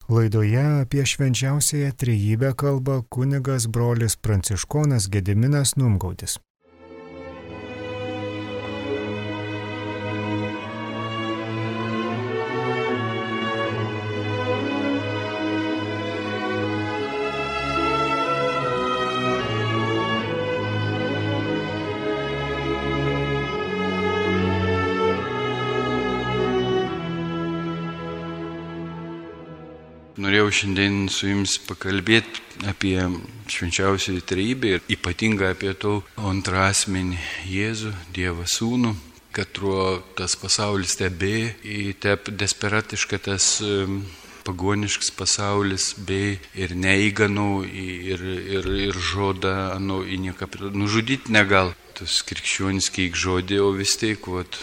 Laidoje apie švenčiausiąją trejybę kalba kunigas brolis pranciškonas Gediminas Numgaudis. Norėjau šiandien su jums pakalbėti apie švenčiausiąją trejybę ir ypatingai apie to antrasmenį Jėzų, Dievą Sūnų, kad tas pasaulis tebė, tep desperatiška tas pagoniškas pasaulis, bei ir neįganų, ir žoda, į nieką nužudyti negal. Tas krikščionis kiek žodė, o vis tiek,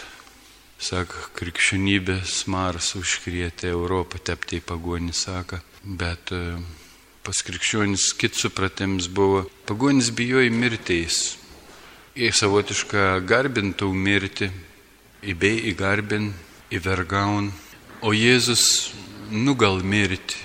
sako, krikščionybės Mars užkrėtė Europą, teptai pagonis sako, bet pas krikščionis kit supratims buvo, pagonis bijojo mirteis, savotišką garbintau mirti, bei įgarbin, įvergaun, o Jėzus nugal mirti,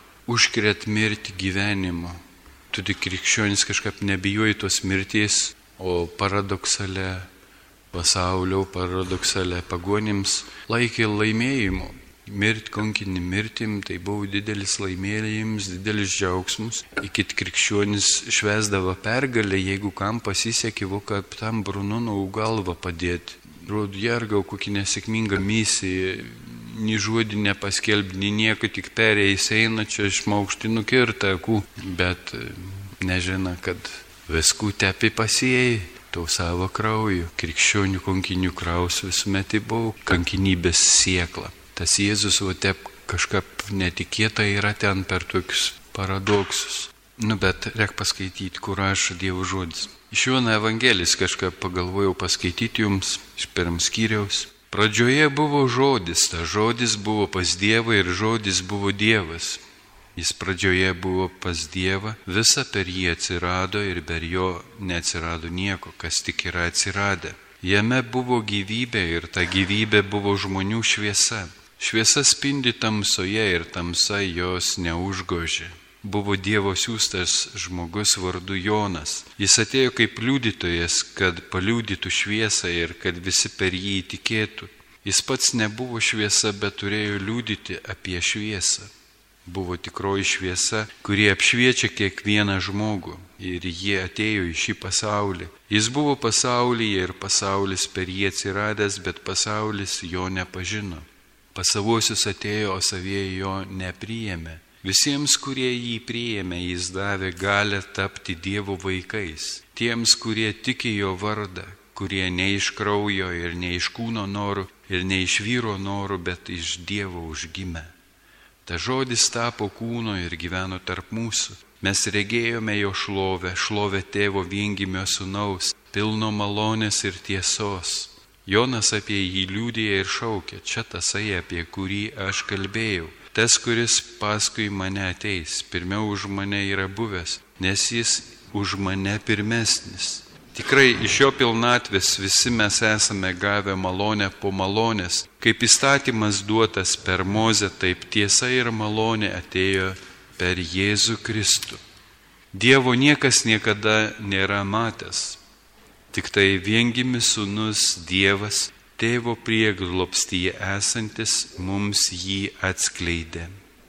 užkrėt mirti gyvenimo. Todėl krikščionis kažkaip nebijojo tos mirties, o paradoksale pasaulio, paradoksale pagonims laikė laimėjimu. Mirti kankinį mirtim, tai buvo didelis laimėjimas, didelis džiaugsmus. Iki krikščionis švęsdavo pergalę, jeigu kam pasisekė, kad tam Brunonų galvą padėti. Rodo, jergau kokį nesėkmingą misiją, nei žodį nepaskelbti, nei nieko, tik perėjęs eina, čia išmaukšti nukirta akų, bet nežino, kad viskų tepi pasėjai to savo krauju. Krikščionių kankinių kraus visuomet buvo kankinybės siekla. Tas Jėzus kažkaip netikėta yra ten per tokius paradoksus. Bet reik paskaityti, kur rašo Dievo žodis. Iš Jono Evangelijos kažkaip pagalvojau paskaityti jums iš pirmą skyriaus. Pradžioje buvo žodis, tas žodis buvo pas Dievą ir žodis buvo Dievas. Jis pradžioje buvo pas Dievą, visa per jį atsirado ir per jo neatsirado nieko, kas tik yra atsiradę. Jame buvo gyvybė ir ta gyvybė buvo žmonių šviesa. Šviesa spindi tamsoje ir tamsa jos neužgožė. Buvo Dievo siųstas žmogus vardu Jonas. Jis atėjo kaip liudytojas, kad paliudytų šviesą ir kad visi per jį įtikėtų. Jis pats nebuvo šviesa, bet turėjo liudyti apie šviesą. Buvo tikroji šviesa, kuri apšviečia kiekvieną žmogų, ir jie atėjo į šį pasaulį. Jis buvo pasaulyje ir pasaulis per jį atsiradęs, bet pasaulis jo nepažino. Pas savuosius atėjo, o savieji jo nepriėmė. Visiems, kurie jį priėmė, jis davė galią tapti Dievo vaikais. Tiems, kurie tiki jo vardą, kurie ne iš kraujo ir ne iš kūno norų ir ne iš vyro norų, bet iš Dievo užgimė. Ta žodis tapo kūno ir gyveno tarp mūsų. Mes regėjome jo šlovę, šlovę tėvo viengimio sūnaus, pilno malonės ir tiesos. Jonas apie jį liudija ir šaukia, čia tasai, apie kurį aš kalbėjau. Tas, kuris paskui mane ateis, pirmiau už mane yra buvęs, nes jis už mane pirmesnis. Tikrai iš jo pilnatvės visi mes esame gavę malonę po malonės. Kaip įstatymas duotas per Mozę, taip tiesa ir malonė atėjo per Jėzų Kristų. Dievo niekas niekada nėra matęs. Tik tai viengimis sūnus Dievas, tėvo prieglobstyje esantis, mums jį atskleidė.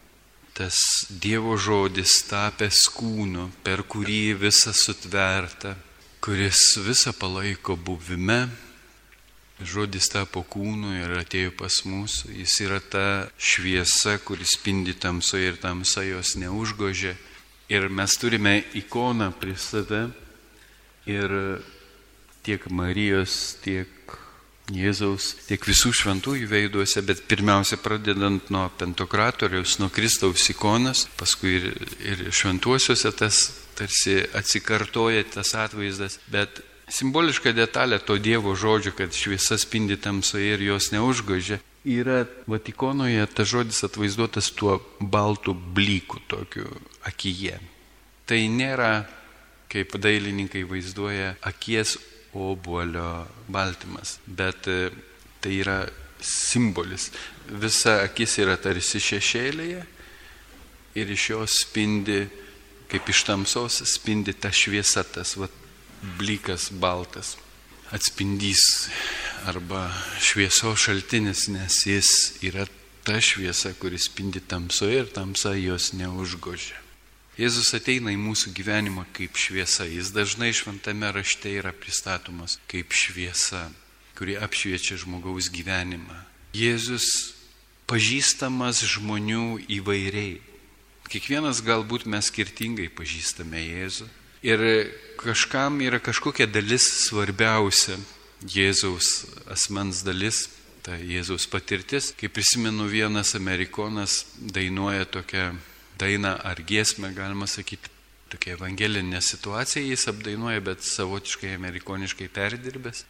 Tas Dievo žodis tapęs kūnu, per kurį visa sutverta, kuris visą palaiko buvime, žodis tapo kūnu ir atėjo pas mus. Jis yra ta šviesa, kuris spindi tamsoje ir tamsa jos neužgožė. Ir mes turime ikoną prie save ir tiek Marijos, tiek Jėzaus, tiek visų šventųjų veiduose, bet pirmiausia pradedant nuo Pantokratoriaus, nuo Kristaus ikonos, paskui ir šventuosiuose tas tarsi atsikartoja tas atvaizdas, bet simboliška detalė to Dievo žodžio, kad šviesa spindi tamsoje ir jos neužgožė, yra Vatikonoje tas žodis atvaizduotas tuo baltu blyku tokiu akyje. Tai nėra, kaip dailininkai vaizduoja, akies obuolio baltymas, bet tai yra simbolis. Visa akis yra tarsi šešėlėje ir iš jos spindi, kaip iš tamsos spindi ta šviesa, tas blykas baltas atspindys arba šviesos šaltinis, nes jis yra ta šviesa, kuris spindi tamsoje ir tamsa jos neužgožia. Jėzus ateina į mūsų gyvenimą kaip šviesa. Jis dažnai šventame rašte yra pristatomas kaip šviesa, kuri apšviečia žmogaus gyvenimą. Jėzus pažįstamas žmonių įvairiai. Kiekvienas galbūt mes skirtingai pažįstame Jėzų. Ir kažkam yra kažkokia dalis svarbiausia, Jėzaus asmens dalis, ta Jėzaus patirtis. Kaip prisimenu, vienas amerikonas dainuoja tokią dainą ar giesmę, galima sakyti, tokia evangelinė situacija, jis apdainuoja, bet savotiškai amerikoniškai perdirbęs.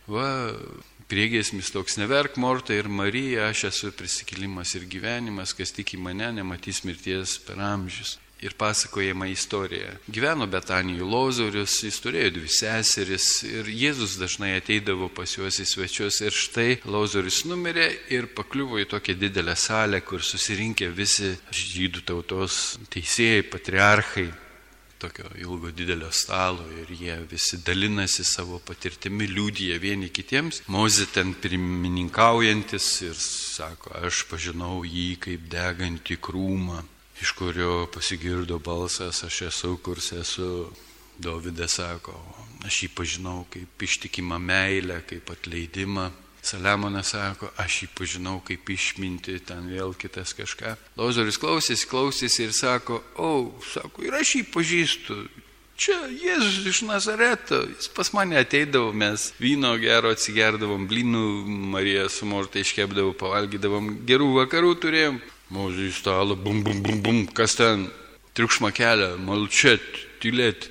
Priegiesmis toks: neverk, Morta ir Marija, aš esu prisikėlimas ir gyvenimas, kas tiki mane, nematys mirties per amžius. Ir pasakojama istorija. Gyveno Betanijoje Lozorius, jis turėjo 2 seseris ir Jėzus dažnai ateidavo pas juos į svečius. Ir štai Lozorius numirė ir pakliuvo į tokią didelę salę, kur susirinkę visi žydų tautos teisėjai, patriarchai, tokio ilgo didelio stalo, ir jie visi dalinasi savo patirtimi, liudija vieni kitiems. Mozė ten pirmininkaujantis ir sako: aš pažinau jį kaip degantį krūmą, iš kurio pasigirdo balsas: aš esu, kurs esu. Dovydas sako: aš jį pažinau kaip ištikimą meilę, kaip atleidimą. Saliamonas sako: aš jį pažinau kaip išmintį, ten vėl kitas kažką. Lozorius klausėsi ir sako: sako, ir aš jį pažįstu. Čia Jėzus iš Nazareto, jis pas mane ateidavo, mes vyno gero atsigerdavom, blynų Marija su Morta iškepdavo, pavalgydavom, gerų vakarų turėjom. Mozė į stalą, bum, bum, bum, bum, kas ten? Triukšmą kelia, malčet, tylėt.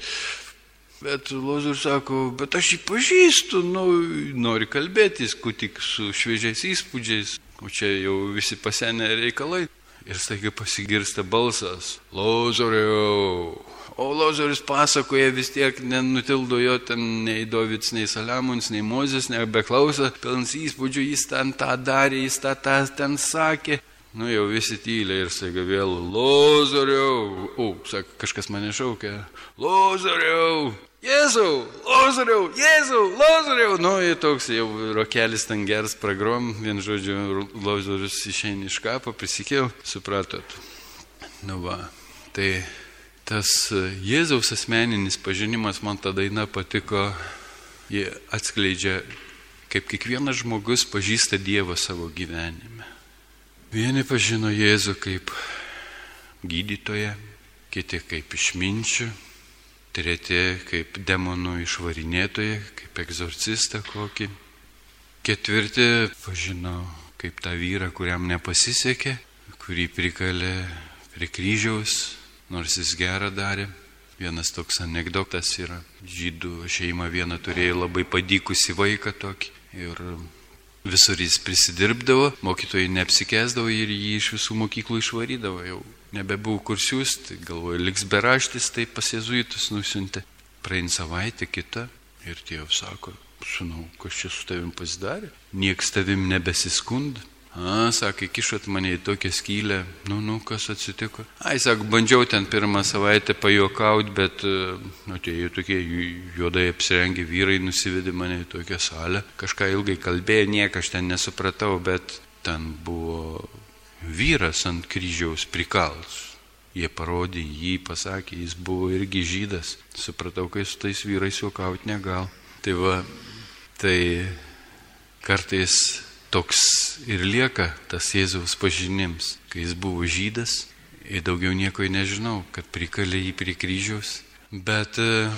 Bet Lozorius sako: bet aš jį pažįstu, nori kalbėtis, tik su šviežiais įspūdžiais, o čia jau visi pasenę reikalai. Ir staiga pasigirsta balsas: Lozoriau. O Lozorius pasakoja, vis tiek nenutildo jo ten nei Dovydas, nei Saliamonas, nei Mozės, nebeklauso, pilnas įspūdžių, jis ten tą darė, jis tą ten sakė. Jau visi tylia ir staiga vėl: Lozoriau. Sako, kažkas mane šaukia: Lozoriau, Jėzau, Lozoriau, Jėzau, Lozoriau. Ir toks jau rokelis ten geras pragrom, vien žodžiu, Lozorius išeina iš kapo, prisikėl, supratot. Tai tas Jėzaus asmeninis pažinimas, man ta daina patiko, jie atskleidžia, kaip kiekvienas žmogus pažįsta Dievą savo gyvenime. Vieni pažino Jėzų kaip gydytoją, kiti kaip išminčių, treti kaip demonų išvarinėtoją, kaip egzorcistą kokį. Ketvirti pažino kaip tą vyrą, kuriam nepasisekė, kurį prikalė prie kryžiaus, nors jis gerą darė. Vienas toks anekdotas yra: žydų šeima viena turėjo labai padykusi vaiką tokį ir visur jis prisidirbdavo, mokytojai neapsikesdavo ir jį iš visų mokyklų išvarydavo. Jau nebebuvo kur siūsti, galvoja, liks beraštis, tai pas jėzuitus nusiuntė. Praein savaitę kitą ir tėvas sako: sūnau, kas čia su tavim pasidarė? Nieks tavim nebesiskunda. Sako, įkišot mane į tokią skylę. Kas atsitiko? Sako, bandžiau ten pirmą savaitę pajuokauti, bet atėjo tokie juodai apsirengę vyrai, nusivedė mane į tokią salę. Kažką ilgai kalbėjo, nieko aš ten nesupratau, bet ten buvo vyras ant kryžiaus prikals. Jie parodė jį, pasakė, jis buvo irgi žydas. Supratau, kai su tais vyrais juokauti negal. Tai kartais toks ir lieka tas Jėzaus pažinims. Kai jis buvo žydas, ir daugiau nieko nežinau, kad prikalė jį prie kryžiaus. Bet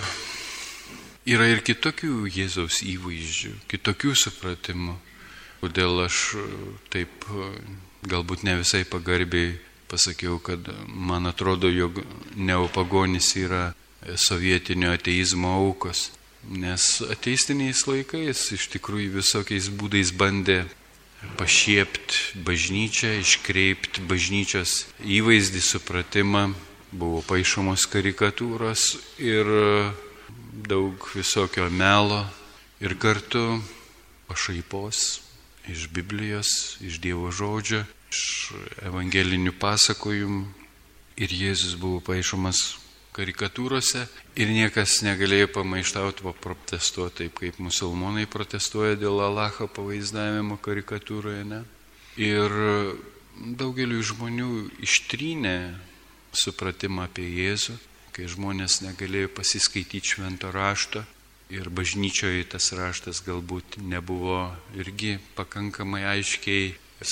yra ir kitokių Jėzaus įvaizdžių, kitokių supratimų. Kodėl aš taip galbūt ne visai pagarbiai pasakiau, kad man atrodo, jog neopagonis yra sovietinio ateizmo aukos. Nes ateistiniais laikais iš tikrųjų visokiais būdais bandė pašiepti bažnyčią, iškreipti bažnyčios įvaizdį, supratimą. Buvo paišomos karikatūros ir daug visokio melo ir kartu pašaipos iš Biblijos, iš Dievo žodžio, iš evangelinių pasakojimų. ir Jėzus buvo paišomas karikatūrose ir niekas negalėjo pamaištauti, protestuoti taip, kaip musulmonai protestuoja dėl Allaho pavaizdavimo karikatūroje, ne? Ir daugeliu žmonių ištrynė supratimą apie Jėzų, kai žmonės negalėjo pasiskaityti švento rašto ir bažnyčioje tas raštas galbūt nebuvo irgi pakankamai aiškiai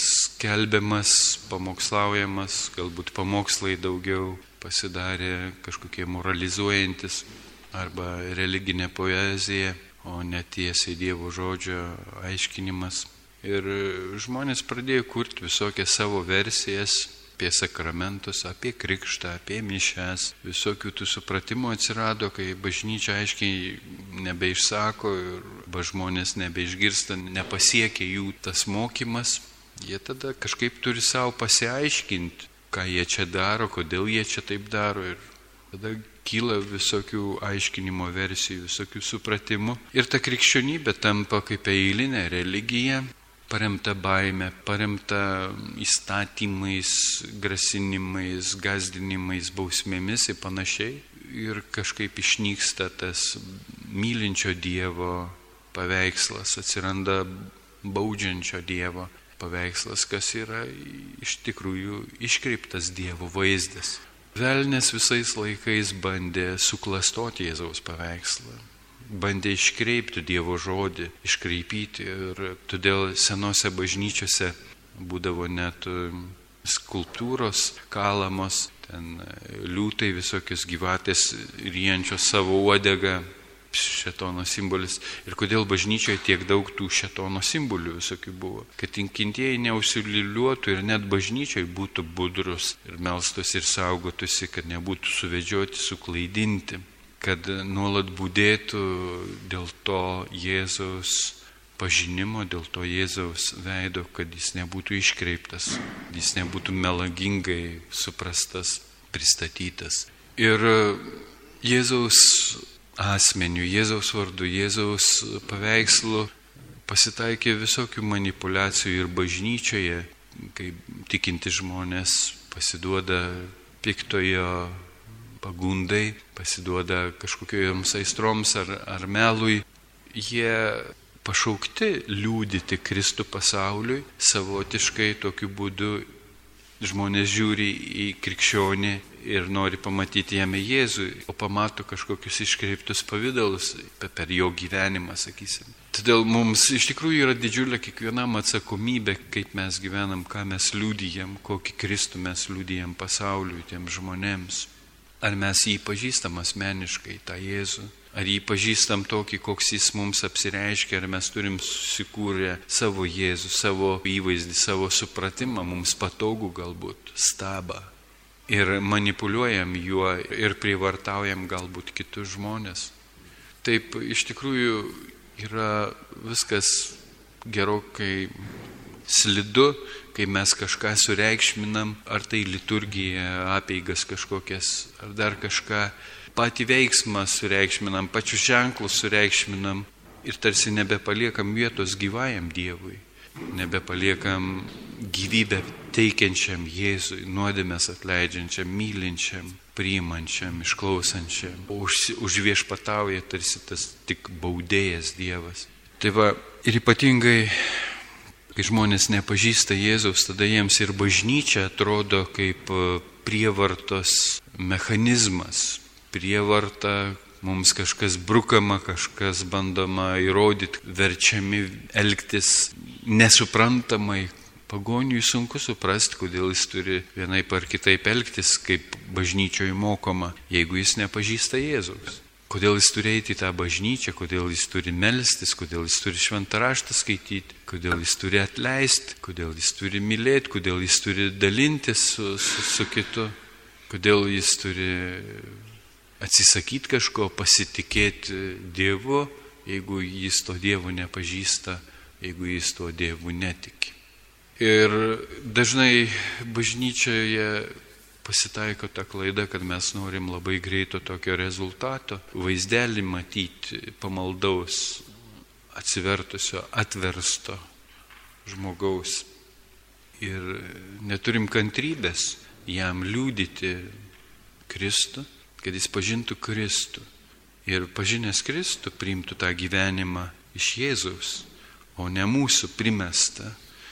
skelbiamas, pamokslaujamas, galbūt pamokslai daugiau pasidarė kažkokie moralizuojantis arba religinė poezija, o netiesiai Dievo žodžio aiškinimas. Ir žmonės pradėjo kurti visokias savo versijas apie sakramentus, apie krikštą, apie mišias. Visokių tų supratimų atsirado, kai bažnyčia aiškiai nebeišsako ir žmonės nebeišgirsta, nepasiekia jų tas mokymas. Jie tada kažkaip turi savo pasiaiškinti, ką jie čia daro, kodėl jie čia taip daro. Ir tada kyla visokių aiškinimo versijų, visokių supratimų. Ir ta krikščionybė tampa kaip eilinė religija, paremta baime, paremta įstatymais, grasinimais, gazdinimais, bausmėmis ir panašiai. Ir kažkaip išnyksta tas mylinčio Dievo paveikslas, atsiranda baudžiančio Dievo paveikslas, kas yra iš tikrųjų iškreiptas Dievo vaizdas. Velnias visais laikais bandė suklastoti Jėzaus paveikslą, bandė iškreipti Dievo žodį, iškreipyti, ir todėl senose bažnyčiose būdavo net skulptūros kalamos, ten liūtai, visokios gyvatės ryjančios savo uodegą, šėtono simbolis. Ir kodėl bažnyčioje tiek daug tų šėtono simbolių visokių buvo? Kad tinkintieji neužsiliuliuotų ir net bažnyčioje būtų budrus ir melstųsi ir saugotusi, kad nebūtų suvedžioti, suklaidinti, kad nuolat budėtų dėl to Jėzaus pažinimo, dėl to Jėzaus veido, kad jis nebūtų iškreiptas, jis nebūtų melagingai suprastas, pristatytas. Ir Jėzaus asmeniu, Jėzaus vardu, Jėzaus paveikslu pasitaikė visokių manipulacijų ir bažnyčioje, kai tikinti žmonės pasiduoda piktojo pagundai, pasiduoda kažkokioms aistroms ar melui. Jie pašaukti liūdyti Kristų pasauliui, savotiškai tokiu būdu žmonės žiūri į krikščionį ir nori pamatyti jame Jėzų, o pamato kažkokius iškreiptus pavydalus per jo gyvenimą, sakysim. Todėl mums iš tikrųjų yra didžiulė kiekvienam atsakomybė, kaip mes gyvenam, ką mes liudijam, kokį Kristų mes liudijam pasauliui, tiems žmonėms. Ar mes jį pažįstam asmeniškai, tą Jėzų? Ar jį pažįstam tokį, koks jis mums apsireiškia, ar mes turim susikūrę savo Jėzų, savo įvaizdį, savo supratimą, mums patogų galbūt, stabą. Ir manipuliuojam juo ir prievartaujam galbūt kitus žmonės. Taip, iš tikrųjų yra viskas gerokai slidu, kai mes kažką sureikšminam, ar tai liturgija, apeigas kažkokias, ar dar kažką. Patį veiksmą sureikšminam, pačius ženklus sureikšminam ir tarsi nebepaliekam vietos gyvajam Dievui, nebepaliekam gyvybę teikiančiam Jėzui, nuodėmes atleidžiančiam, mylinčiam, priimančiam, išklausančiam, o užviešpatauja tarsi tas tik baudėjas Dievas. Tai va, ir ypatingai, kai žmonės nepažįsta Jėzaus, tada jiems ir bažnyčia atrodo kaip prievartos mechanizmas. Prievarta, mums kažkas brukama, kažkas bandoma įrodyti, verčiami elgtis nesuprantamai. Pagoniui sunku suprasti, kodėl jis turi vienaip ar kitaip elgtis, kaip bažnyčioje mokoma, jeigu jis nepažįsta Jėzaus. Kodėl jis turi eiti į tą bažnyčią, kodėl jis turi melstis, kodėl jis turi šventą raštą skaityti, kodėl jis turi atleisti, kodėl jis turi mylėti, kodėl jis turi dalintis su kitu, kodėl jis turi atsisakyti kažko, pasitikėti Dievu, jeigu jis to Dievo nepažįsta, jeigu jis to Dievu netiki. Ir dažnai bažnyčioje pasitaiko ta klaida, kad mes norim labai greito tokio rezultato, vaizdelį matyti pamaldaus, atsivertusio, atversto žmogaus. Ir neturim kantrybės jam liudyti Kristų, kad jis pažintų Kristų. Ir pažinęs Kristų priimtų tą gyvenimą iš Jėzaus, o ne mūsų primestą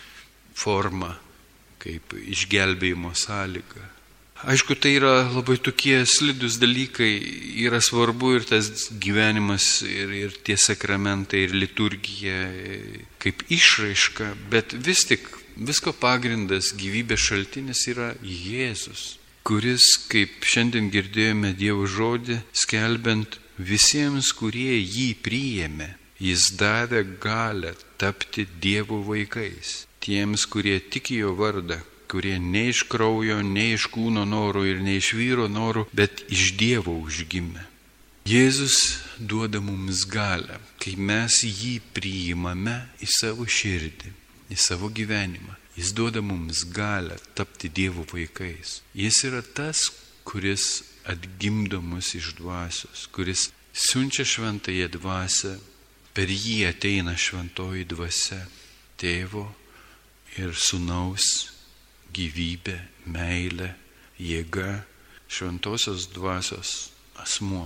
formą kaip išgelbėjimo sąlyga. Aišku, tai yra labai tokie slidus dalykai, yra svarbu ir tas gyvenimas, ir tie sakramentai, ir liturgija kaip išraiška, bet vis tik visko pagrindas, gyvybės šaltinis yra Jėzus, kuris, kaip šiandien girdėjome Dievo žodį, skelbiant visiems, kurie jį priėmė, jis davė galią tapti Dievo vaikais, tiems, kurie tiki jo vardą, kurie ne iš kraujo, ne iš kūno norų ir ne iš vyro norų, bet iš Dievo užgimė. Jėzus duoda mums galią, kai mes jį priimame į savo širdį, į savo gyvenimą. Jis duoda mums galią tapti Dievo vaikais. Jis yra tas, kuris atgimdo mus iš dvasios, kuris siunčia šventąją dvasią, per jį ateina šventoji dvasia, Tėvo ir Sūnaus gyvybė, meilė, jėga, šventosios dvasios asmuo.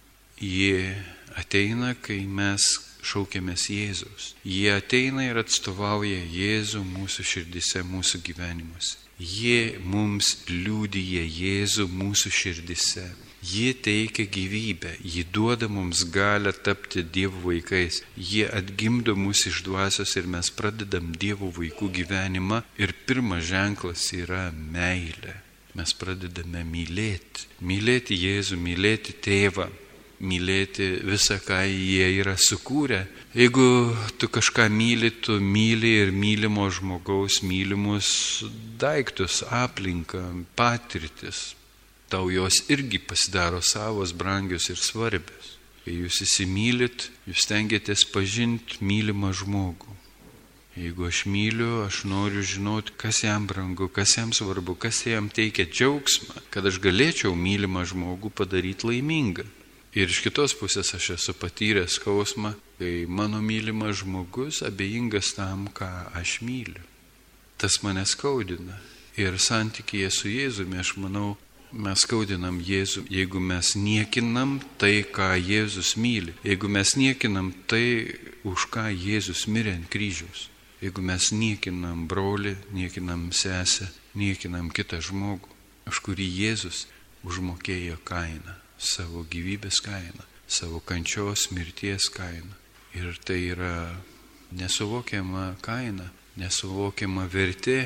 Jie ateina, kai mes šaukiamės Jėzaus. Jie ateina ir atstovauja Jėzų mūsų širdise, mūsų gyvenimuose. Jie mums liudija Jėzų mūsų širdise. Jie teikia gyvybę, jie duoda mums galią tapti Dievo vaikais. Jie atgimdo mus iš dvasios ir mes pradedam Dievo vaikų gyvenimą. Ir pirmas ženklas yra meilė. Mes pradedame mylėti. Mylėti Jėzų, mylėti Tėvą, mylėti visą, ką jie yra sukūrę. Jeigu tu kažką myli, tu myli ir mylimo žmogaus mylimus daiktus, aplinką, patirtis. Tau jos irgi pasidaro savos, brangios ir svarbios. Kai jūs įsimylit, jūs stengiatės pažinti mylimą žmogų. Jeigu aš myliu, aš noriu žinoti, kas jam brangu, kas jam svarbu, kas jam teikia džiaugsmą, kad aš galėčiau mylimą žmogų padaryti laimingą. Ir iš kitos pusės aš esu patyręs skausmą, kai mano mylimas žmogus abejingas tam, ką aš myliu. Tas mane skaudina. Ir santykyje su Jėzumi, aš manau, mes skaudinam Jėzų, jeigu mes niekinam tai, ką Jėzus myli. Jeigu mes niekinam tai, už ką Jėzus mirė ant kryžiaus. Jeigu mes niekinam brolį, niekinam sesę, niekinam kitą žmogų, už kurį Jėzus užmokėjo kainą, savo gyvybės kainą, savo kančios, mirties kainą. Ir tai yra nesuvokiama kaina, nesuvokiama vertė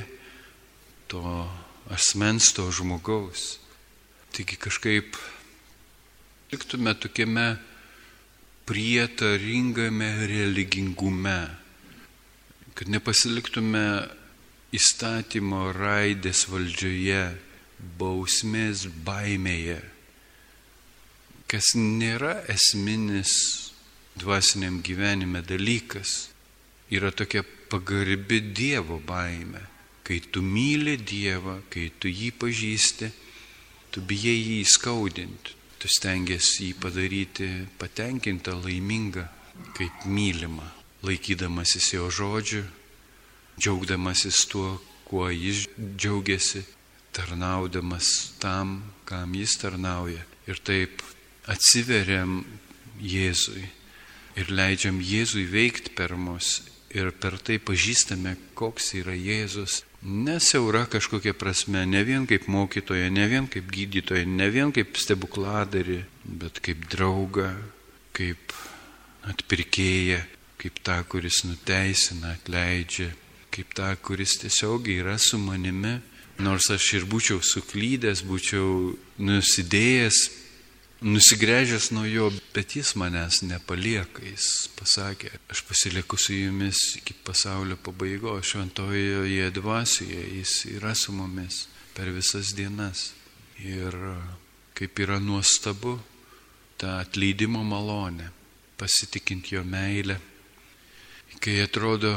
to asmens, to žmogaus. Taigi kažkaip liktume tokiame prietaringame religingume, kad nepasiliktume įstatymo raidės valdžioje, bausmės baimėje, kas nėra esminis dvasiniam gyvenime dalykas, yra tokia pagarbi Dievo baimė. Kai tu myli Dievą, kai tu jį pažįsti, tu bijai jį įskaudinti, tu stengiasi jį padaryti patenkintą, laimingą, kaip mylimą, laikydamasis jo žodžių, džiaugdamasis tuo, kuo jis džiaugiasi, tarnaudamas tam, kam jis tarnauja. Ir taip atsiveriam Jėzui ir leidžiam Jėzui veikti per mus ir per tai pažįstame, koks yra Jėzus. Ne siaura kažkokia prasme, ne vien kaip mokytoja, ne vien kaip gydytoja, ne vien kaip stebukladarį, bet kaip draugą, kaip atpirkėją, kaip tą, kuris nuteisina, atleidžia, kaip tą, kuris tiesiogiai yra su manimi, nors aš ir būčiau suklydęs, būčiau nusidėjęs, nusigręžęs nuo jo, bet jis manęs nepalieka, jis pasakė, aš pasilieku su jumis iki pasaulio pabaigos, šventojoje dvasioje, jis yra su mumis per visas dienas. Ir kaip yra nuostabu ta atleidimo malonė, pasitikint jo meilę, kai atrodo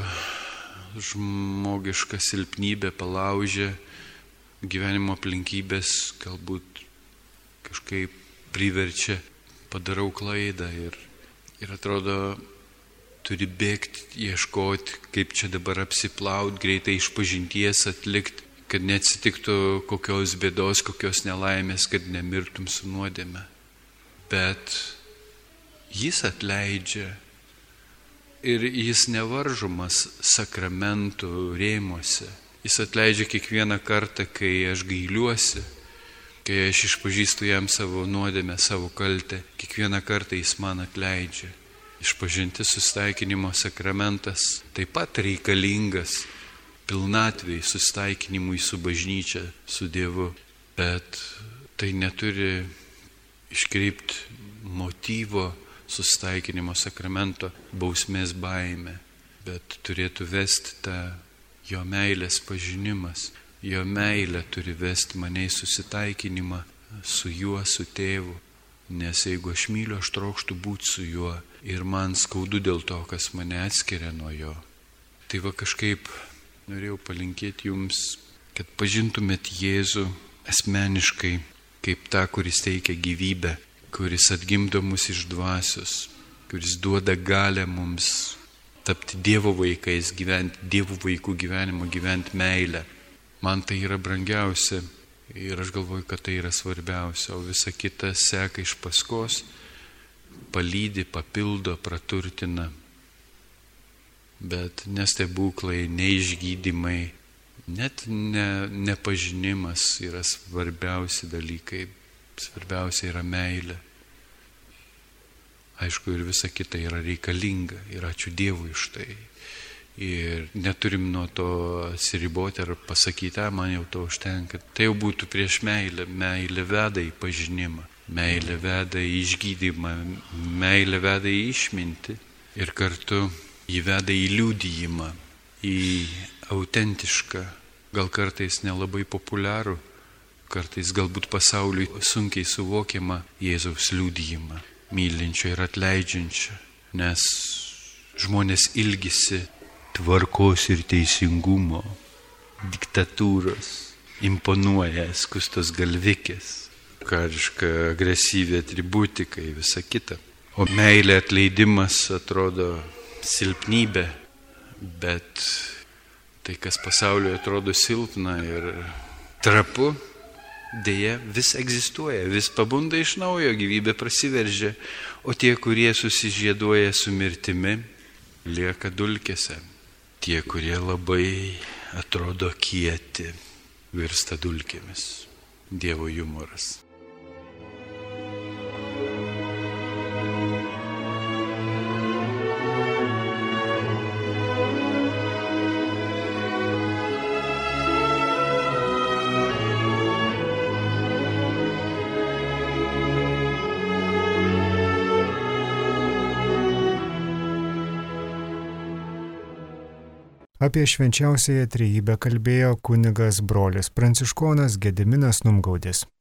žmogiška silpnybė palaužia gyvenimo aplinkybės, galbūt kažkaip priverčia, padarau klaidą ir atrodo turi bėgti, ieškoti, kaip čia dabar apsiplaut, greitai išpažinties atlikti, kad neatsitiktų kokios bėdos, kokios nelaimės, kad nemirtum su nuodėme. Bet jis atleidžia ir jis nevaržomas sakramentų rėmuose. Jis atleidžia kiekvieną kartą, kai aš gailiuosi, kai aš išpažįstu jam savo nuodėmę, savo kaltę. Kiekvieną kartą jis man atleidžia. Išpažintis susitaikinimo sakramentas taip pat reikalingas pilnatvei, susitaikinimui su bažnyčia, su Dievu. Bet tai neturi iškreipti motyvo susitaikinimo sakramento bausmės baimė, bet turėtų vesti tą jo meilės pažinimas. Jo meilė turi vesti mane į susitaikinimą su juo, su tėvu. Nes jeigu aš myliu, aš trokštu būti su juo ir man skaudu dėl to, kas mane atskiria nuo jo. Tai va kažkaip norėjau palinkėti jums, kad pažintumėt Jėzų asmeniškai kaip tą, kuris teikia gyvybę, kuris atgimdo mus iš dvasios, kuris duoda galę mums tapti Dievo vaikais, gyventi Dievo vaikų gyvenimą, gyventi meilę. Man tai yra brangiausia ir aš galvoju, kad tai yra svarbiausia, o visa kita seka iš paskos, palydi, papildo, praturtina. Bet nestebuklai, neišgydymai, net nepažinimas yra svarbiausi dalykai, svarbiausia yra meilė. Aišku, ir visa kita yra reikalinga ir ačiū Dievui už tai. Ir neturim nuo to atsiriboti ar pasakyti, man jau to užtenka. Tai jau būtų prieš meilę. Meilė veda į pažinimą, meilė veda į išgydymą, meilė veda į išmintį ir kartu jį veda į liudijimą, į autentišką, gal kartais nelabai populiarų, kartais galbūt pasauliui sunkiai suvokiamą Jėzaus liudijimą, mylinčio ir atleidžiančio, nes žmonės ilgisi tvarkos ir teisingumo, diktatūros, imponuoja skustos galvikės, kariška agresyvi atributikai, visa kita. O meilė atleidimas atrodo silpnybė, bet tai, kas pasaulyje atrodo silpna ir trapu, dėja vis egzistuoja, vis pabunda iš naujo, gyvybė prasiveržia, o tie, kurie susižieduoja su mirtimi, lieka dulkėse. Tie, kurie labai atrodo kieti, virsta dulkėmis. Dievo jumoras. Apie švenčiausiąją trejybę kalbėjo kunigas brolis pranciškonas Gediminas Numgaudis.